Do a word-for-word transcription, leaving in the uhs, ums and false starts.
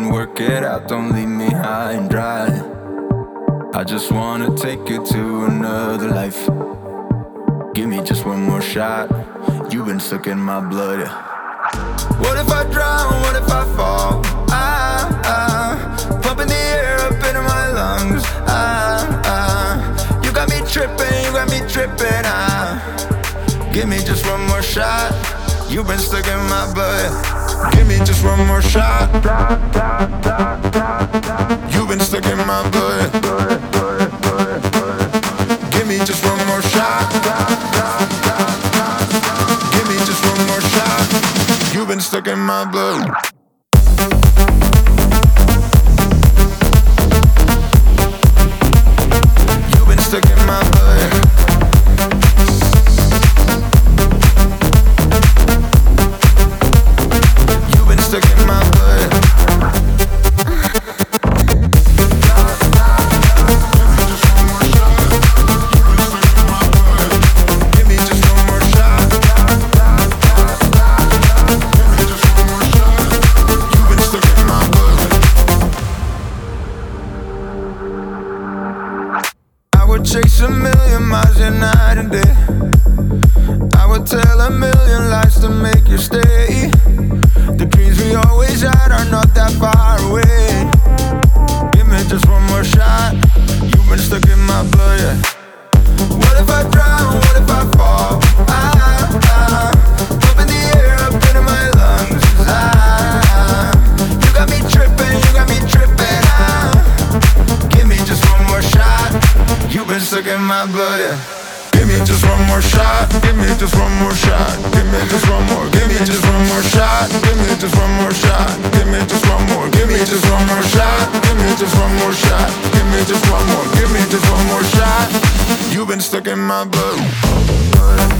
and work it out, don't leave me high and dry. I just wanna take you to another life. Give me just one more shot. You've been stuck in my blood, yeah. What if I drown? What if I fall? Ah, ah, pumping the air up into my lungs. Ah, ah, you got me tripping, you got me tripping. Ah, give me just one more shot. You've been stuck in my blood. Give me just one more shot. You've been stuck in my blood. Give me just one more shot. Give me just one more shot. You've been stuck in my blood. You've been stuck in my blood. You've been stuck in my blood. Give me just one more shot. You've been stuck in my blood. I would chase a million miles a night and day. I would tell a million lies to make you stay. The dreams we always had are not that far away. Give me just one more shot. You've been stuck in my blood, yeah. What if I drown? What if I fall? Ah, ah, pumping the air up into my lungs. Ah, you got me tripping, you got me tripping. Ah, give me just one more shot. You've been stuck in my blood, yeah. Give me just one more shot. Give me just one more shot. Give me just one more. Give me just one more shot. Give me just one more shot. Give me just one more. Give me just one more shot. Give me just one more shot. Give me just one more. Give me just one more shot. You've been stuck in my blood.